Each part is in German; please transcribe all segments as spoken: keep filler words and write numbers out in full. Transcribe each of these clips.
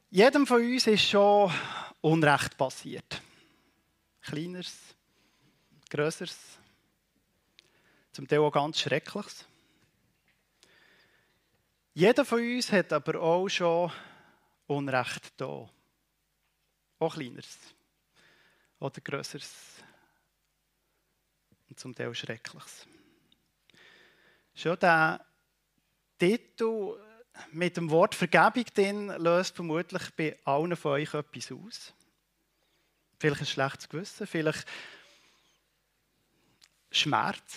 Jedem von uns ist schon Unrecht passiert. Kleineres, Grösseres, zum Teil auch ganz Schreckliches. Jeder von uns hat aber auch schon Unrecht da. Auch Kleineres oder Grösseres und zum Teil Schreckliches. Schon der Titel mit dem Wort Vergebung drin löst vermutlich bei allen von euch etwas aus. Vielleicht ein schlechtes Gewissen, vielleicht Schmerz.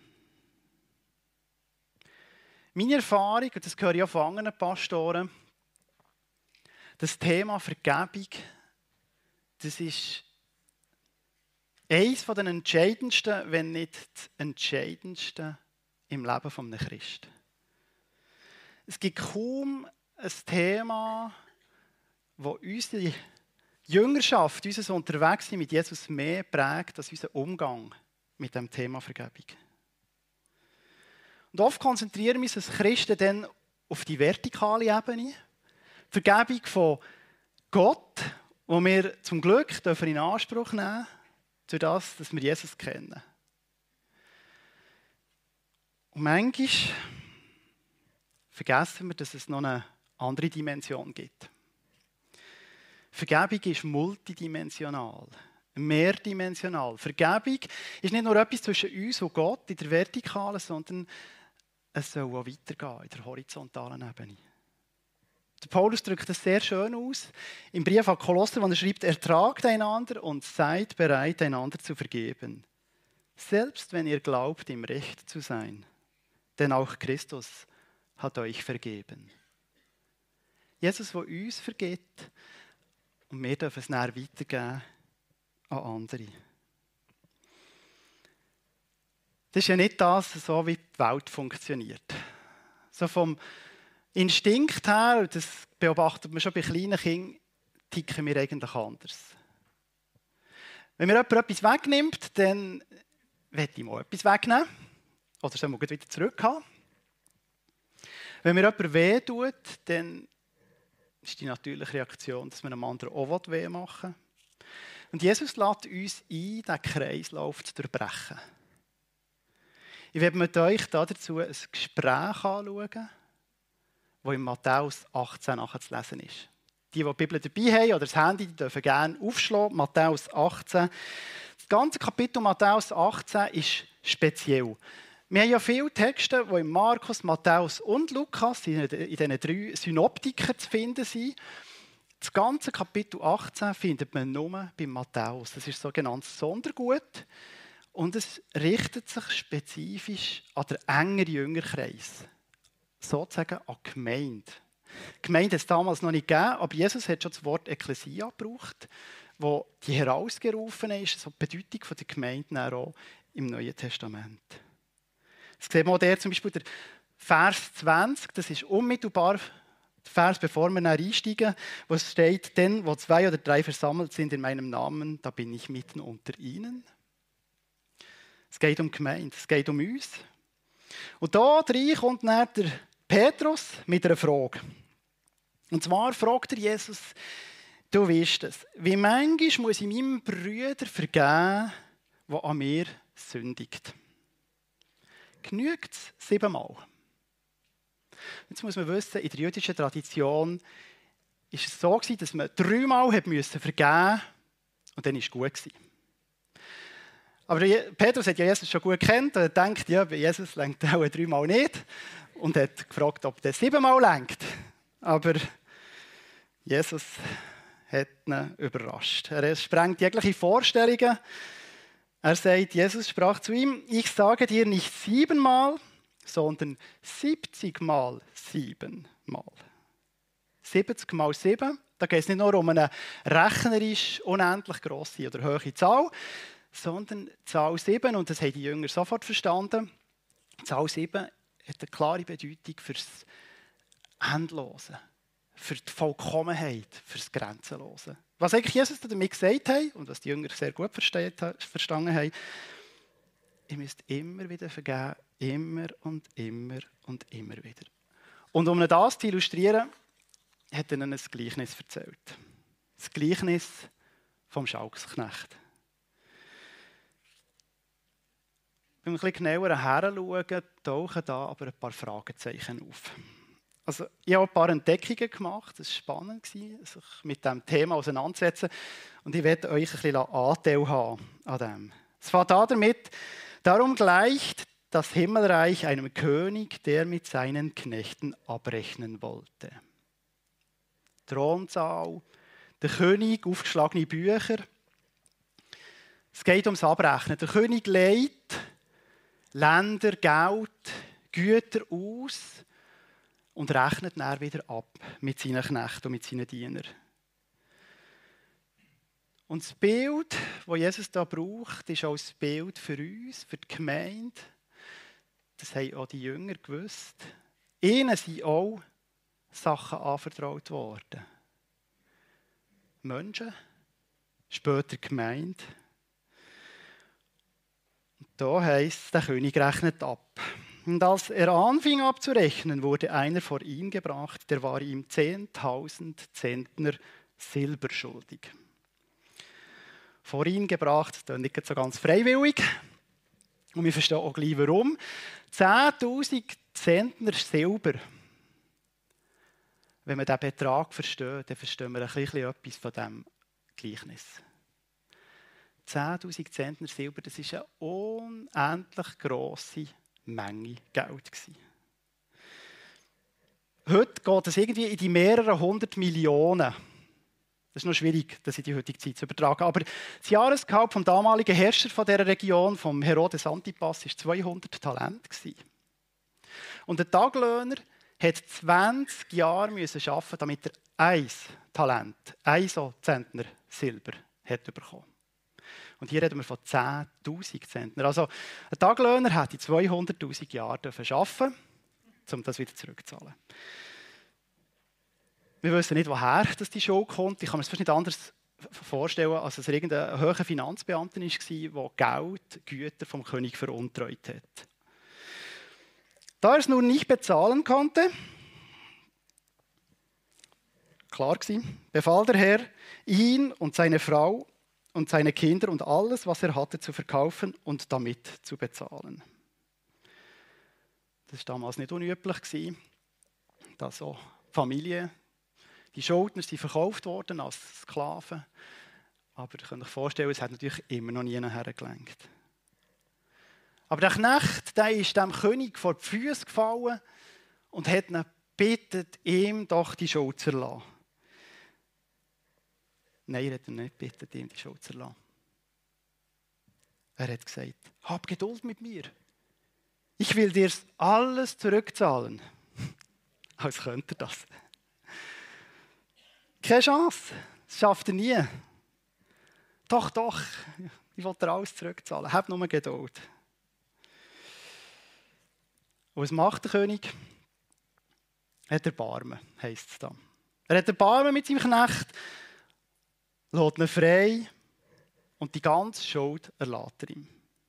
Meine Erfahrung, und das höre ich auch von anderen Pastoren, das Thema Vergebung, das ist eines der entscheidendsten, wenn nicht das entscheidendste im Leben eines Christen. Es gibt kaum ein Thema, das unsere Jüngerschaft, unser Unterwegssein mit Jesus mehr prägt als unser Umgang mit dem Thema Vergebung. Und oft konzentrieren wir uns als Christen dann auf die vertikale Ebene, die Vergebung von Gott, die wir zum Glück in Anspruch nehmen dürfen, durch das, dass wir Jesus kennen. Und manchmal vergessen wir, dass es noch eine andere Dimension gibt. Vergebung ist multidimensional, mehrdimensional. Vergebung ist nicht nur etwas zwischen uns und Gott in der Vertikalen, sondern es soll auch weitergehen in der horizontalen Ebene. Der Paulus drückt das sehr schön aus im Brief an Kolosser, wo er schreibt: Ertragt einander und seid bereit, einander zu vergeben. Selbst wenn ihr glaubt, im Recht zu sein. Denn auch Christus hat euch vergeben. Jesus, der uns vergibt, und wir dürfen es dann weitergeben an andere. Das ist ja nicht das, so wie die Welt funktioniert. So vom Instinkt her, das beobachtet man schon bei kleinen Kindern, ticken wir eigentlich anders. Wenn mir jemand etwas wegnimmt, dann will ich mal etwas wegnehmen. Oder soll man wieder zurückhaben. Wenn mir jemand weh tut, dann ist die natürliche Reaktion, dass man einem anderen auch weh machen will. Und Jesus lädt uns ein, diesen Kreislauf zu durchbrechen. Ich werde mit euch dazu ein Gespräch anschauen, das in Matthäus achtzehn nachzulesen ist. Die, die die Bibel dabei haben oder das Handy, die dürfen gerne aufschlagen. Matthäus achtzehn. Das ganze Kapitel Matthäus achtzehn ist speziell. Wir haben ja viele Texte, die in Markus, Matthäus und Lukas in diesen drei Synoptikern zu finden sind. Das ganze Kapitel achtzehn findet man nur bei Matthäus. Das ist sogenanntes Sondergut. Und es richtet sich spezifisch an den engeren Jüngerkreis. Sozusagen an die Gemeinde. Die Gemeinde hat es damals noch nicht gegeben, aber Jesus hat schon das Wort Ekklesia gebraucht, wo die herausgerufen ist, so die Bedeutung der Gemeinde auch im Neuen Testament. Das sieht man der zum Beispiel der Vers zwanzig, das ist unmittelbar der Vers, bevor wir einsteigen, wo es steht: Denn wo zwei oder drei versammelt sind in meinem Namen, da bin ich mitten unter ihnen. Es geht um die Gemeinde, es geht um uns. Und da drin kommt dann der Petrus mit einer Frage. Und zwar fragt er Jesus: Du weißt es, wie manchmal muss ich meinem Bruder vergeben, der an mir sündigt? Genügt es siebenmal? Jetzt muss man wissen, in der jüdischen Tradition war es so, dass man dreimal vergeben musste und dann war es gut. Aber Petrus hat ja Jesus schon gut gekannt und denkt, ja, bei Jesus reicht auch dreimal nicht. Und hat gefragt, ob der siebenmal reicht. Aber Jesus hat ihn überrascht. Er sprengt jegliche Vorstellungen. Er sagt, Jesus sprach zu ihm: Ich sage dir nicht siebenmal, sondern siebzigmal siebenmal. siebzig mal sieben, da geht es nicht nur um eine rechnerisch unendlich grosse oder hohe Zahl, sondern die Zahl sieben, und das haben die Jünger sofort verstanden, die Zahl sieben hat eine klare Bedeutung für das Endlose, für die Vollkommenheit, für das Grenzenlose. Was eigentlich Jesus damit gesagt hat und was die Jünger sehr gut verstanden haben: Ihr müsst immer wieder vergeben, immer und immer und immer wieder. Und um das zu illustrieren, hat ihnen ein Gleichnis erzählt. Das Gleichnis vom Schalksknecht. Wenn wir ein bisschen genauer heranschauen, tauchen da aber ein paar Fragezeichen auf. Also, ich habe ein paar Entdeckungen gemacht, es war spannend, sich mit diesem Thema auseinanderzusetzen. Und ich werde euch ein bisschen Anteil haben an dem. Es fängt an damit, darum gleicht das Himmelreich einem König, der mit seinen Knechten abrechnen wollte. Thronsaal, der König, aufgeschlagene Bücher. Es geht ums Abrechnen. Der König legt Länder, Geld, Güter aus und rechnet dann wieder ab mit seinen Knechten und mit seinen Dienern. Und das Bild, das Jesus da braucht, ist auch das Bild für uns, für die Gemeinde. Das haben auch die Jünger gewusst. Ihnen sind auch Sachen anvertraut worden. Menschen, später Gemeinde. Und da heisst es, der König rechnet ab. Und als er anfing abzurechnen, wurde einer vor ihn gebracht, der war ihm zehntausend Zentner Silber schuldig. Vor ihn gebracht, das ist nicht so ganz freiwillig. Und wir verstehen auch gleich warum. zehntausend Zentner Silber. Wenn wir diesen Betrag verstehen, dann verstehen wir ein bisschen etwas von diesem Gleichnis. zehntausend Zentner Silber, das war eine unendlich grosse Menge Geld. Heute geht es irgendwie in die mehreren hundert Millionen. Das ist noch schwierig, das in die heutige Zeit zu übertragen. Aber das Jahresgehalt vom damaligen Herrscher von dieser Region, vom Herodes Antipas, war zweihundert Talente. Und der Taglöhner musste zwanzig Jahre arbeiten, damit er ein Talent, ein so Zentner Silber hat bekommen. Und hier reden wir von zehntausend Zentner. Also ein Taglöhner hätte zweihunderttausend Jahre arbeiten, um das wieder zurückzuzahlen. Wir wissen nicht, woher die Schuld kommt. Ich kann mir das fast nicht anders vorstellen, als dass er irgendein hoher Finanzbeamter war, der Geld, Güter vom König veruntreut hat. Da er es nun nicht bezahlen konnte, klar gewesen, befahl der Herr, ihn und seine Frau und seine Kinder und alles, was er hatte, zu verkaufen und damit zu bezahlen. Das war damals nicht unüblich, dass so Familie, die Schuldner sind verkauft worden als Sklaven. Aber ihr könnt euch vorstellen, es hat natürlich immer noch nie hergelenkt. Aber der Knecht, der ist dem König vor die Füße gefallen und hat ihn gebeten, ihm doch die Schuld zu erlassen. Nein, er hat ihn nicht gebeten, ihm die Schuld zu erlassen. Er hat gesagt, hab Geduld mit mir. Ich will dir alles zurückzahlen. Als könnte er das. Keine Chance. Das schafft er nie. Doch, doch. Ich will dir alles zurückzahlen. Hab nur Geduld. Und was macht der König? Er hat Erbarmen, heisst es da. Er hat Erbarmen mit seinem Knecht, lässt ihn frei und die ganze Schuld erlässt er ihm.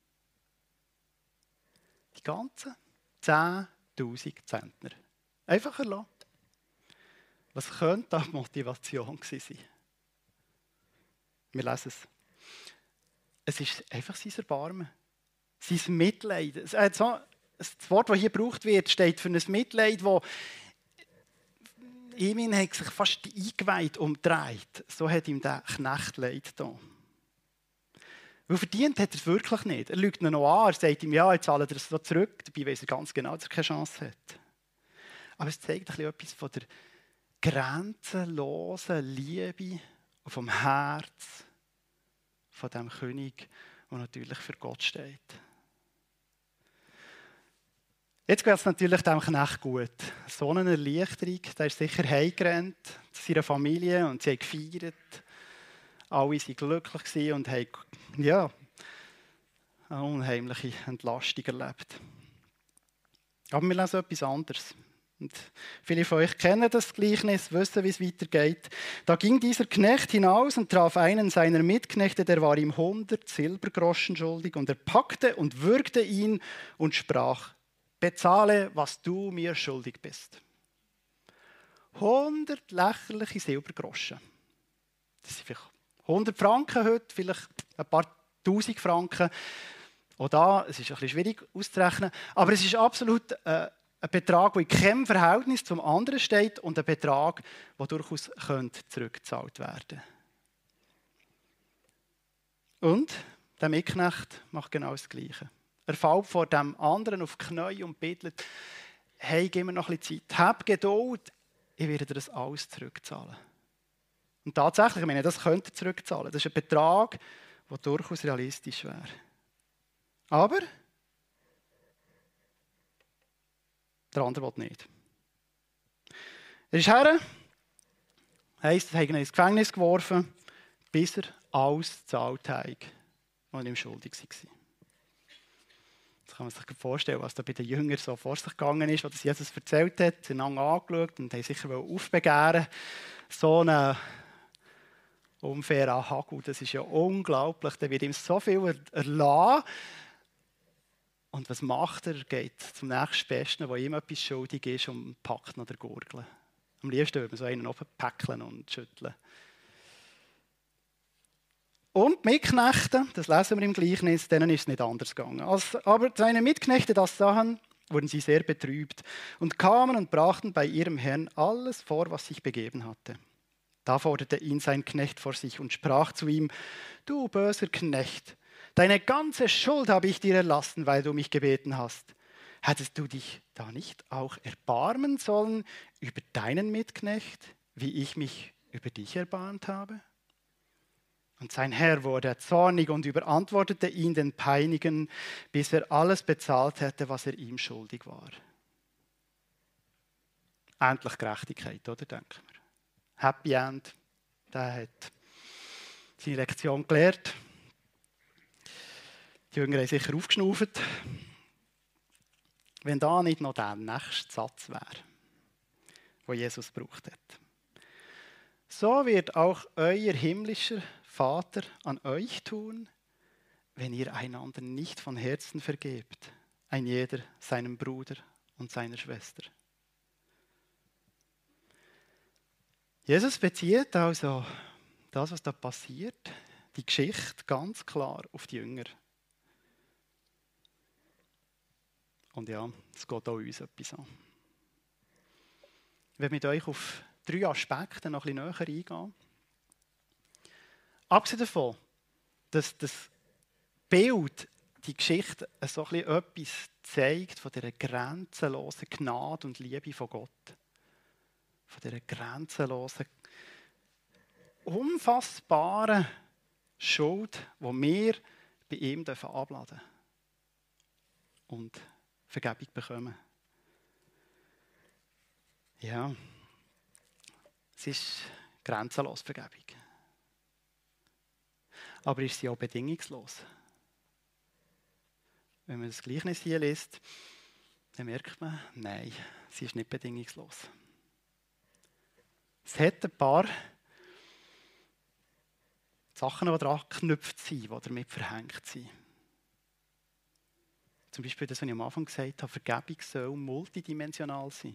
Die ganzen zehntausend Zentner. Einfach erlassen. Was könnte da die Motivation gewesen sein? Wir lesen es. Es ist einfach sein Erbarmen. Sein Mitleid. Das Wort, das hier gebraucht wird, steht für ein Mitleid, das ihm hat sich fast eingeweiht umdreht. So hat ihm der Knecht leid da. Weil verdient hat er es wirklich nicht. Er lügt ihn noch an, er sagt ihm, ja, jetzt zahlt er es so zurück. Dabei weiss er ganz genau, dass er keine Chance hat. Aber es zeigt ein bisschen etwas von der grenzenlosen Liebe und vom Herz von dem König, der natürlich für Gott steht. Jetzt geht es natürlich dem Knecht gut. So eine Erleichterung, der ist sicher heimgerannt zu seiner Familie und sie haben gefeiert. Alle waren glücklich und haben ja, eine unheimliche Entlastung erlebt. Aber wir lesen etwas anderes. Und viele von euch kennen das Gleichnis, wissen, wie es weitergeht. Da ging dieser Knecht hinaus und traf einen seiner Mitknechte, der war ihm hundert Silbergroschen schuldig. Und er packte und würgte ihn und sprach, bezahle, was du mir schuldig bist. hundert lächerliche Silbergroschen. Das sind vielleicht hundert Franken heute, vielleicht ein paar tausend Franken. Auch da, es ist ein bisschen schwierig auszurechnen, aber es ist absolut äh, ein Betrag, der in keinem Verhältnis zum anderen steht und ein Betrag, der durchaus könnte zurückgezahlt werden könnte. Und der Mitknecht macht genau das Gleiche. Er fällt vor dem anderen auf die Knie und bittet, hey, gib mir noch ein bisschen Zeit, hab Geduld, ich werde dir das alles zurückzahlen. Und tatsächlich, ich meine, das könnte er zurückzahlen. Das ist ein Betrag, der durchaus realistisch wäre. Aber der andere will nicht. Er ist her, heisst, er hat ihn ins Gefängnis geworfen, bis er alles gezahlt hat, was ihm schuldig war. Jetzt kann man sich vorstellen, was da bei den Jüngern so vor sich gegangen ist, was Jesus erzählt hat. Sie haben einander angeschaut und haben sicher aufbegehren. So einen unfairen Hagel, das ist ja unglaublich. Der wird ihm so viel erlassen. Und was macht er? Er geht zum nächstbesten, der ihm etwas schuldig ist, und packt noch den Gurgel. Am liebsten würde man so einen aufpäckeln und schütteln. Und die Mitknechte, das lesen wir im Gleichnis, denen ist es nicht anders gegangen. Als aber seine Mitknechte das sahen, wurden sie sehr betrübt und kamen und brachten bei ihrem Herrn alles vor, was sich begeben hatte. Da forderte ihn sein Knecht vor sich und sprach zu ihm: Du böser Knecht, deine ganze Schuld habe ich dir erlassen, weil du mich gebeten hast. Hättest du dich da nicht auch erbarmen sollen über deinen Mitknecht, wie ich mich über dich erbarmt habe? Und sein Herr wurde zornig und überantwortete ihn den Peinigen, bis er alles bezahlt hätte, was er ihm schuldig war. Endlich Gerechtigkeit, oder, denken wir. Happy End, der hat seine Lektion gelernt. Die Jünger haben sicher aufgeschnauft. Wenn da nicht noch der nächste Satz wäre, den Jesus gebraucht hat. So wird auch euer himmlischer Vater an euch tun, wenn ihr einander nicht von Herzen vergebt, ein jeder seinem Bruder und seiner Schwester. Jesus bezieht also das, was da passiert, die Geschichte ganz klar auf die Jünger. Und ja, es geht auch uns etwas an. Ich werde mit euch auf drei Aspekte noch ein bisschen näher eingehen. Abgesehen davon, dass das Bild, die Geschichte, so ein bisschen etwas zeigt von dieser grenzenlosen Gnade und Liebe von Gott. Von dieser grenzenlosen, unfassbaren Schuld, die wir bei ihm abladen dürfen und Vergebung bekommen. Ja, es ist grenzenlos Vergebung. Aber ist sie auch bedingungslos? Wenn man das Gleichnis hier liest, dann merkt man, nein, sie ist nicht bedingungslos. Es hat ein paar Sachen, die daran geknüpft sind, die damit verhängt sind. Zum Beispiel das, was ich am Anfang gesagt habe, Vergebung soll multidimensional sein.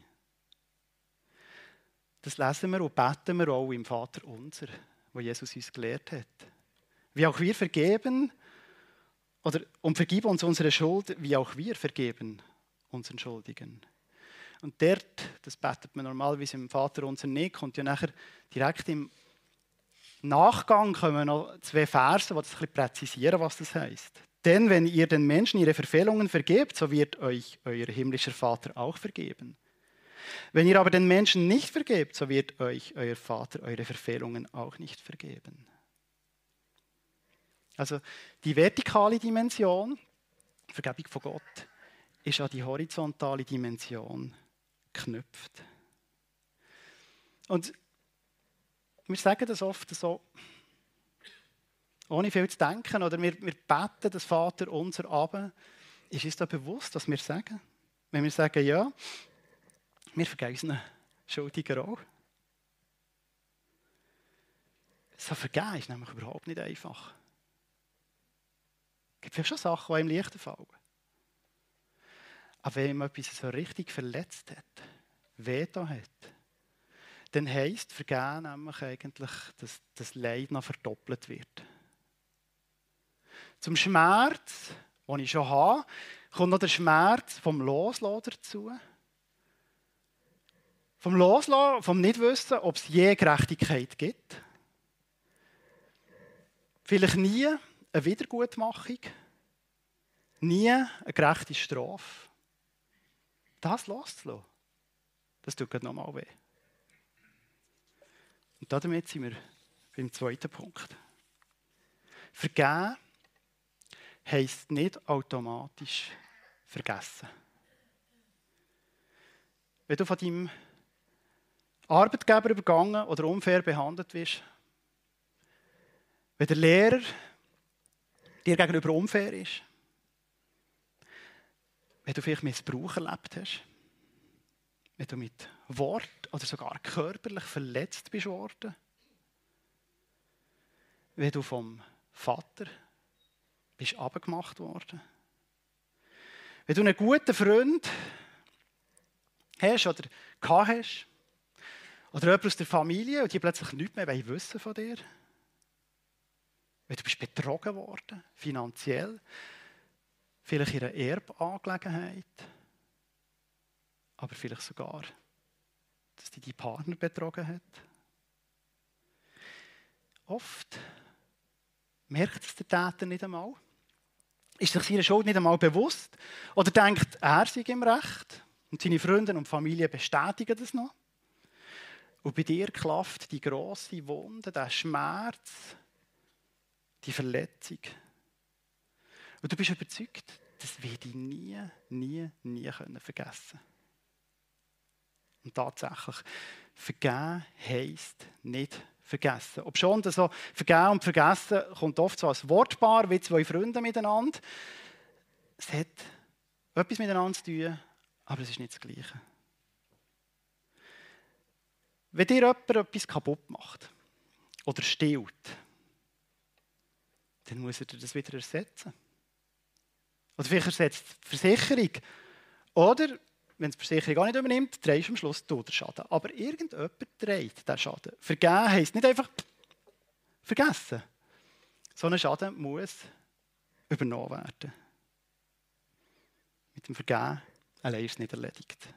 Das lesen wir und beten wir auch im Vater unser, wo Jesus uns gelehrt hat. Wie auch wir vergeben, oder und vergib uns unsere Schuld, wie auch wir vergeben unseren Schuldigen. Und dort, das betet man normalerweise im Vater unser nicht, kommt ja nachher direkt im Nachgang kommen noch zwei Verse, die das ein bisschen präzisieren, was das heisst. Denn wenn ihr den Menschen ihre Verfehlungen vergebt, so wird euch euer himmlischer Vater auch vergeben. Wenn ihr aber den Menschen nicht vergebt, so wird euch euer Vater eure Verfehlungen auch nicht vergeben. Also die vertikale Dimension, Vergebung von Gott, ist an die horizontale Dimension geknüpft. Und wir sagen das oft so, ohne viel zu denken, oder wir, wir beten das Vater unser ab. Ist uns da bewusst, was wir sagen? Wenn wir sagen, ja, wir vergeben unseren Schuldigen auch. So vergeben ist nämlich überhaupt nicht einfach. Es gibt vielleicht schon Sachen, die einem leichter fallen. Aber wenn ihm etwas so richtig verletzt hat, wehgetan hat, dann heisst vergeben nämlich eigentlich, dass das Leid noch verdoppelt wird. Zum Schmerz, den ich schon habe, kommt noch der Schmerz vom Loslassen dazu. Vom Loslassen, vom Nichtwissen, ob es je Gerechtigkeit gibt. Vielleicht nie eine Wiedergutmachung. Nie eine gerechte Strafe. Das loszulassen, das tut gerade nochmal weh. Und damit sind wir beim zweiten Punkt. Vergeben heisst nicht automatisch vergessen. Wenn du von deinem Arbeitgeber übergangen oder unfair behandelt wirst, wenn der Lehrer dir gegenüber unfair ist, wenn du vielleicht Missbrauch erlebt hast, wenn du mit Wort oder sogar körperlich verletzt bist worden, wenn du vom Vater bist abgemacht worden, wenn du einen guten Freund hast oder gehabt hast, oder jemand aus der Familie und die plötzlich nichts mehr wissen von dir, wenn du bist betrogen worden, finanziell, vielleicht in einer Erbangelegenheit, aber vielleicht sogar, dass dich dein Partner betrogen hat. Oft merkt es der Täter nicht einmal, ist sich seiner Schuld nicht einmal bewusst oder denkt, er sei im Recht und seine Freunde und Familie bestätigen das noch. Und bei dir klafft die grosse Wunde, der Schmerz, die Verletzung. Und du bist überzeugt, das werde ich nie, nie, nie vergessen können. Und tatsächlich, vergeben heisst nicht vergessen. Obschon das so vergeben und vergessen kommt oft so als Wortpaar, wie zwei Freunde miteinander. Es hat etwas miteinander zu tun, aber es ist nicht das Gleiche. Wenn dir jemand etwas kaputt macht oder stiehlt, dann muss er dir das wieder ersetzen. Oder vielleicht ersetzt die Versicherung. Oder, wenn die Versicherung auch nicht übernimmt, trägst du am Schluss du den Schaden. Aber irgendjemand trägt diesen Schaden. Vergeben heisst nicht einfach vergessen. So ein Schaden muss übernommen werden. Mit dem Vergeben allein ist es nicht erledigt.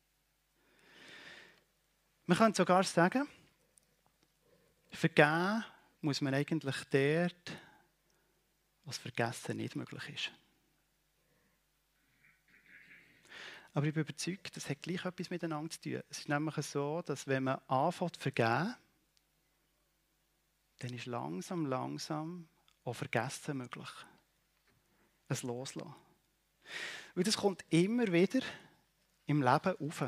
Man könnte sogar sagen, vergeben muss man eigentlich dort, was vergessen nicht möglich ist. Aber ich bin überzeugt, das hat gleich etwas miteinander zu tun. Es ist nämlich so, dass wenn man anfängt zu vergeben, dann ist langsam, langsam auch Vergessen möglich. Ein Loslassen. Und das kommt immer wieder im Leben auf.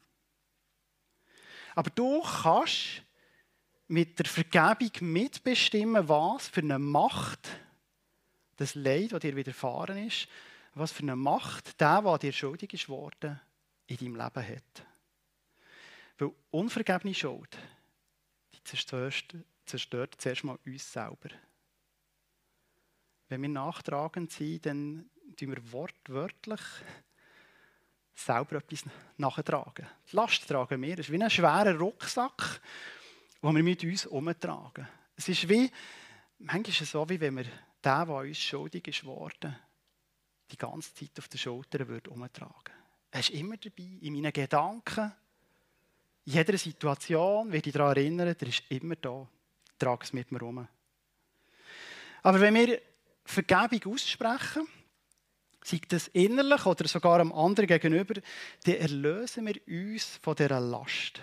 Aber du kannst mit der Vergebung mitbestimmen, was für eine Macht das Leid, das dir widerfahren ist, was für eine Macht der, der dir schuldig ist worden, in deinem Leben hat. Weil unvergebene Schuld, die zerstört, zerstört zuerst mal uns selber. Wenn wir nachtragend sind, dann tun wir wortwörtlich selber etwas nachtragen. Die Last tragen wir. Es ist wie ein schwerer Rucksack, den wir mit uns herumtragen. Es ist wie, manchmal ist es so, wie wenn wir den, der uns schuldig ist worden, die ganze Zeit auf den Schultern herumtragen würde. Er ist immer dabei, in meinen Gedanken, in jeder Situation, werde ich daran erinnern, er ist immer da. Ich trage es mit mir herum. Aber wenn wir Vergebung aussprechen, sei das innerlich oder sogar am anderen gegenüber, dann erlösen wir uns von dieser Last.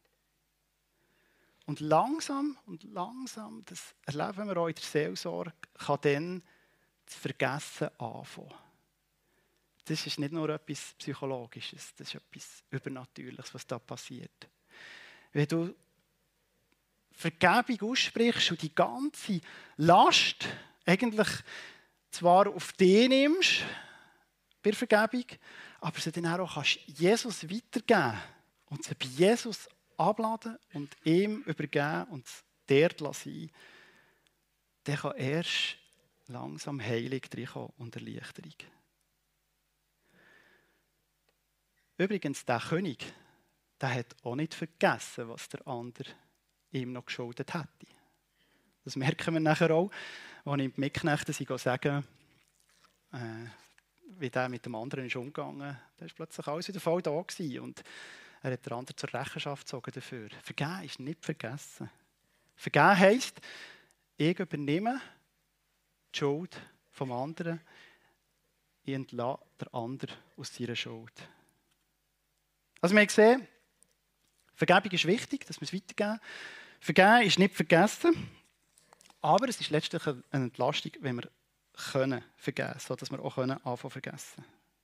Und langsam und langsam, das erleben wir auch in der Seelsorge, kann dann das Vergessen anfangen. Das ist nicht nur etwas Psychologisches, das ist etwas Übernatürliches, was da passiert. Wenn du Vergebung aussprichst und die ganze Last eigentlich zwar auf dich nimmst, bei Vergebung, aber sie dann auch kannst Jesus weitergeben und sie bei Jesus abladen und ihm übergeben und es dort lassen, dann kann erst langsam Heilung reinkommen und Erleichterung. Übrigens, der König, der hat auch nicht vergessen, was der andere ihm noch geschuldet hätte. Das merken wir nachher auch, als ich die Mitknechte sagen, äh, wie der mit dem anderen ist umgegangen. Da war plötzlich alles wieder voll da gewesen und er hat den anderen zur Rechenschaft gezogen dafür. Vergeben ist nicht vergessen. Vergeben heisst, ich übernehme die Schuld vom anderen, ich entlasse den anderen aus seiner Schuld. Also wir haben gesehen, Vergebung ist wichtig, dass wir es weitergeben. Vergeben ist nicht vergessen, aber es ist letztlich eine Entlastung, wenn wir können vergeben, sodass wir auch können anfangen vergessen.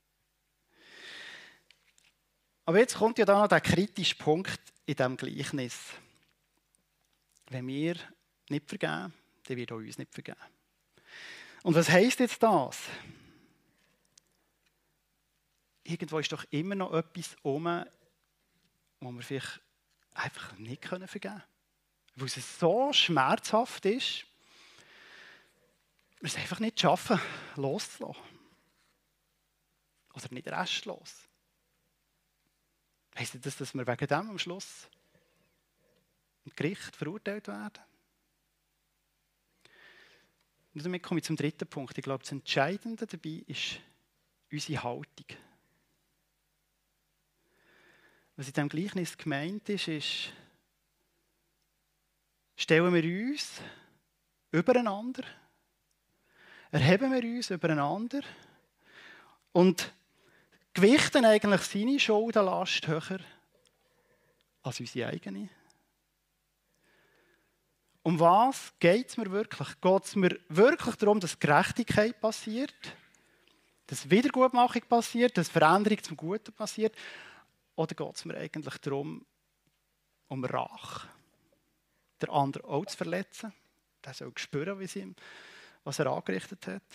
Aber jetzt kommt ja da noch der kritische Punkt in diesem Gleichnis. Wenn wir nicht vergeben, dann wird auch uns nicht vergeben. Und was heisst jetzt das? Irgendwo ist doch immer noch etwas um, wo wir vielleicht einfach nicht vergeben können. Weil es so schmerzhaft ist, wir es einfach nicht schaffen, loszulassen. Oder nicht restlos. Heisst das, dass wir wegen dem am Schluss im Gericht verurteilt werden? Und damit komme ich zum dritten Punkt. Ich glaube, das Entscheidende dabei ist unsere Haltung. Was in diesem Gleichnis gemeint ist, ist, stellen wir uns übereinander, erheben wir uns übereinander und gewichten eigentlich seine Schuldenlast höher als unsere eigene. Um was geht es mir wirklich? Geht es mir wirklich darum, dass Gerechtigkeit passiert, dass Wiedergutmachung passiert, dass Veränderung zum Guten passiert? Oder geht es mir eigentlich darum, um Rache? Der andere auch zu verletzen? Der soll spüren, wie sie, was er angerichtet hat.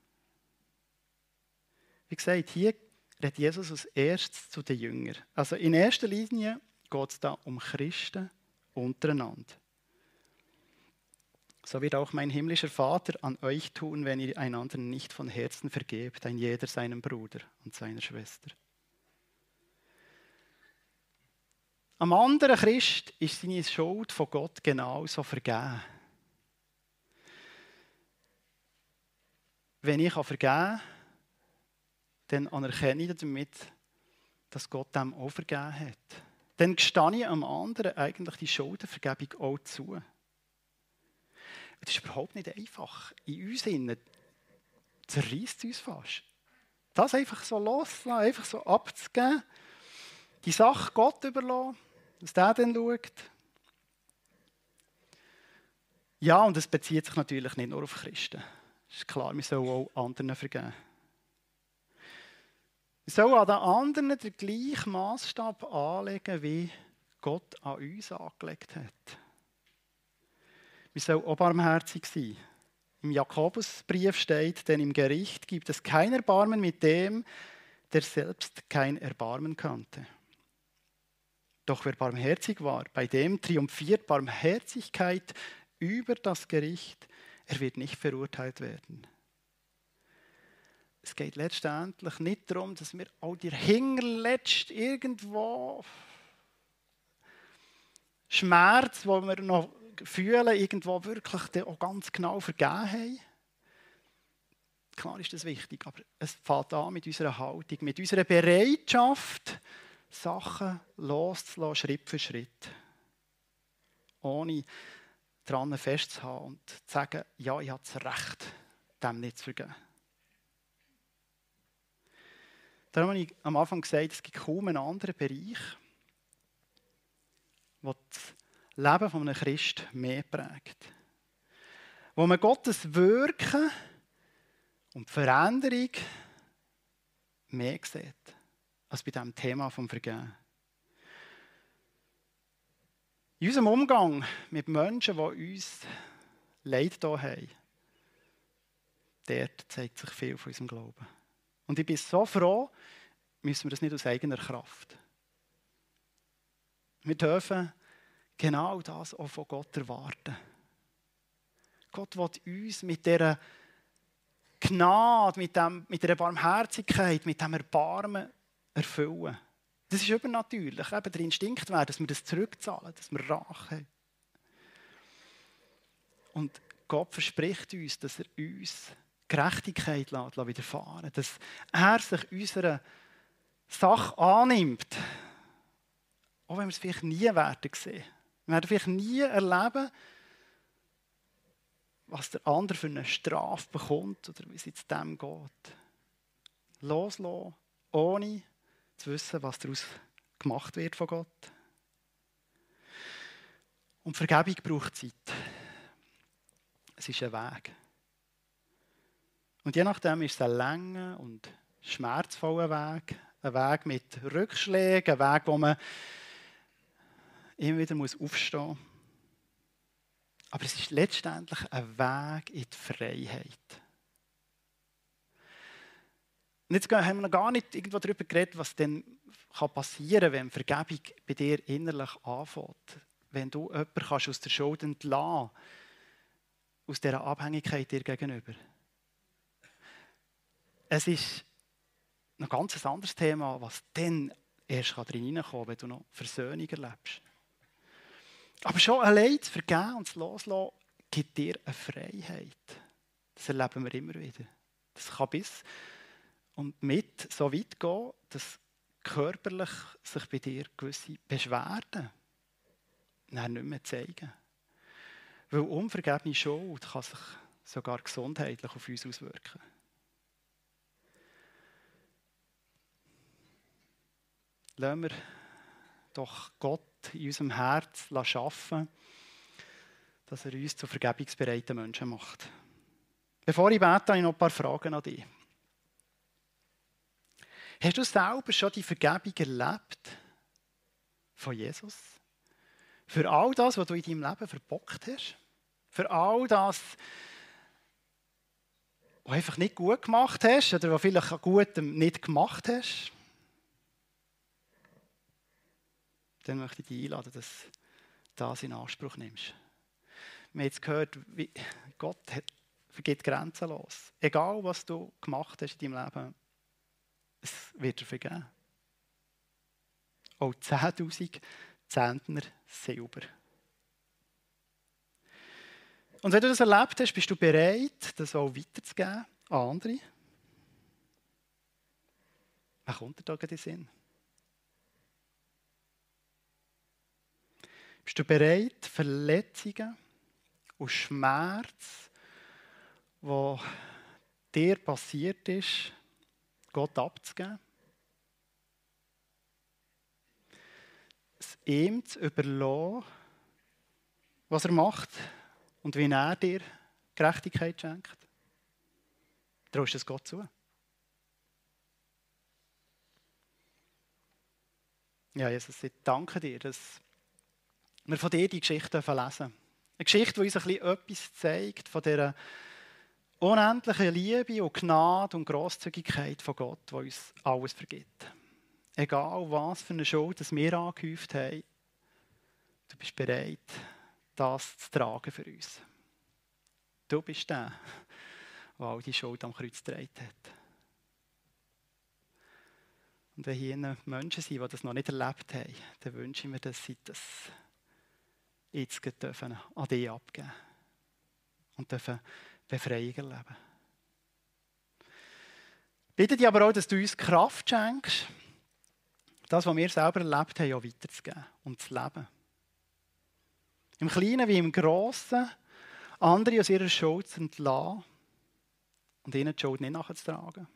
Wie gesagt, hier redet Jesus als erstes zu den Jüngern. Also in erster Linie geht es da um Christen untereinander. So wird auch mein himmlischer Vater an euch tun, wenn ihr einander nicht von Herzen vergebt, ein jeder seinem Bruder und seiner Schwester. Am anderen Christ ist seine Schuld von Gott genauso vergeben. Wenn ich vergeben kann, dann anerkenne ich damit, dass Gott dem auch vergeben hat. Dann gestehe ich am anderen eigentlich die Schuldenvergebung auch zu. Das ist überhaupt nicht einfach. In uns innen zerreißt es uns fast. Das einfach so loszulassen, einfach so abzugeben, die Sache Gott überlassen, dass der dann schaut. Ja, und es bezieht sich natürlich nicht nur auf Christen. Es ist klar, wir sollen auch anderen vergeben. Wir sollen an den anderen den gleichen Massstab anlegen, wie Gott an uns angelegt hat. Wir sollen auch barmherzig sein. Im Jakobusbrief steht, denn im Gericht gibt es kein Erbarmen mit dem, der selbst kein Erbarmen kannte. Doch wer barmherzig war, bei dem triumphiert Barmherzigkeit über das Gericht. Er wird nicht verurteilt werden. Es geht letztendlich nicht darum, dass wir auch die Hinterletzt irgendwo Schmerz, den wir noch fühlen, irgendwo wirklich auch ganz genau vergeben haben. Klar ist das wichtig, aber es fängt an mit unserer Haltung, mit unserer Bereitschaft, Sachen loszulassen, Schritt für Schritt. Ohne daran festzuhalten und zu sagen, ja, ich habe das Recht, dem nicht zu vergeben. Darum habe ich am Anfang gesagt, es gibt kaum einen anderen Bereich, wo das Leben von einem Christ mehr prägt. Wo man Gottes Wirken und die Veränderung mehr sieht, als bei diesem Thema vom Vergeben. In unserem Umgang mit Menschen, die uns Leid da haben, dort zeigt sich viel von unserem Glauben. Und ich bin so froh, müssen wir das nicht aus eigener Kraft. Wir dürfen genau das auch von Gott erwarten. Gott will uns mit dieser Gnade, mit, dem, mit dieser Barmherzigkeit, mit diesem Erbarmen erfüllen. Das ist übernatürlich. Eben der Instinkt wäre, dass wir das zurückzahlen, dass wir Rache haben. Und Gott verspricht uns, dass er uns Gerechtigkeit widerfahren lässt, dass er sich unserer Sache annimmt, auch wenn wir es vielleicht nie werden sehen. Wir werden vielleicht nie erleben, was der andere für eine Strafe bekommt oder wie es jetzt dem geht. Loslassen, ohne zu wissen, was daraus gemacht wird von Gott. Und Vergebung braucht Zeit. Es ist ein Weg. Und je nachdem ist es ein langer und schmerzvoller Weg. Ein Weg mit Rückschlägen, ein Weg, wo man immer wieder aufstehen muss. Aber es ist letztendlich ein Weg in die Freiheit. Und jetzt haben wir noch gar nicht irgendwo darüber geredet, was denn passieren kann, wenn Vergebung bei dir innerlich anfängt. Wenn du jemanden kannst aus der Schuld entlassen kannst, aus dieser Abhängigkeit dir gegenüber. Es ist noch ganz ein anderes Thema, was dann erst drin reinkommen kann, wenn du noch Versöhnung erlebst. Aber schon allein zu vergeben und zu loslassen, gibt dir eine Freiheit. Das erleben wir immer wieder. Das kann bis und mit so weit gehen, dass körperlich sich bei dir gewisse Beschwerden nicht mehr zeigen. Weil unvergebene Schuld kann sich sogar gesundheitlich auf uns auswirken. Lassen wir doch Gott in unserem Herz arbeiten, dass er uns zu vergebungsbereiten Menschen macht. Bevor ich bete, habe ich noch ein paar Fragen an dich. Hast du selber schon die Vergebung erlebt von Jesus? Für all das, was du in deinem Leben verbockt hast? Für all das, was du einfach nicht gut gemacht hast oder was vielleicht an Gutem nicht gemacht hast? Dann möchte ich dich einladen, dass du das in Anspruch nimmst. Wir haben jetzt gehört, wie Gott vergibt grenzenlos. Egal, was du gemacht hast in deinem Leben, es wird dir vergeben. Auch zehntausend Zentner Silber. Und wenn du das erlebt hast, bist du bereit, das auch weiterzugeben an andere? Wer kommt dir da in den Sinn? Bist du bereit, Verletzungen und Schmerz, was dir passiert ist, Gott abzugeben? Es ihm zu überlassen, was er macht und wie er dir Gerechtigkeit schenkt? Traust du es Gott zu? Ja, Jesus, ich danke dir, dass wir von dir die Geschichte lesen dürfen. Eine Geschichte, die uns ein bisschen etwas zeigt von dieser unendlichen Liebe und Gnade und Grosszügigkeit von Gott, die uns alles vergibt. Egal, was für eine Schuld das wir angehäuft haben, du bist bereit, das zu tragen für uns. Du bist der, der all die Schuld am Kreuz getragen hat. Und wenn hier Menschen sind, die das noch nicht erlebt haben, dann wünsche ich mir, dass sie das jetzt dürfen an dich abgeben und dürfen Befreiung erleben. Ich bitte dich aber auch, dass du uns Kraft schenkst, das, was wir selber erlebt haben, auch weiterzugeben und zu leben. Im Kleinen wie im Grossen, andere aus ihrer Schuld zu entlassen und ihnen die Schuld nicht nachzutragen.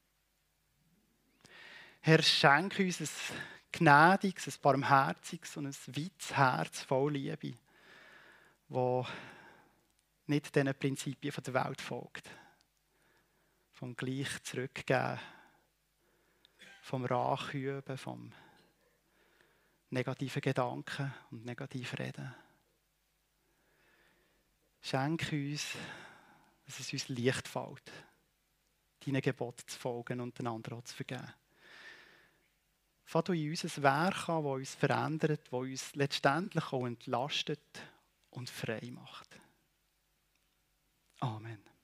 Herr, schenke uns ein gnädiges, ein barmherziges und ein weites Herz voll Liebe, das nicht diesen Prinzipien der Welt folgt. Vom Gleich zurückgeben, vom Rachüben, vom negativen Gedanken und negativen Reden. Schenke uns, dass es uns leicht fällt, deinen Geboten zu folgen und den anderen auch zu vergeben. Fang du in uns ein Werk an, das uns verändert, das uns letztendlich auch entlastet und frei macht. Amen.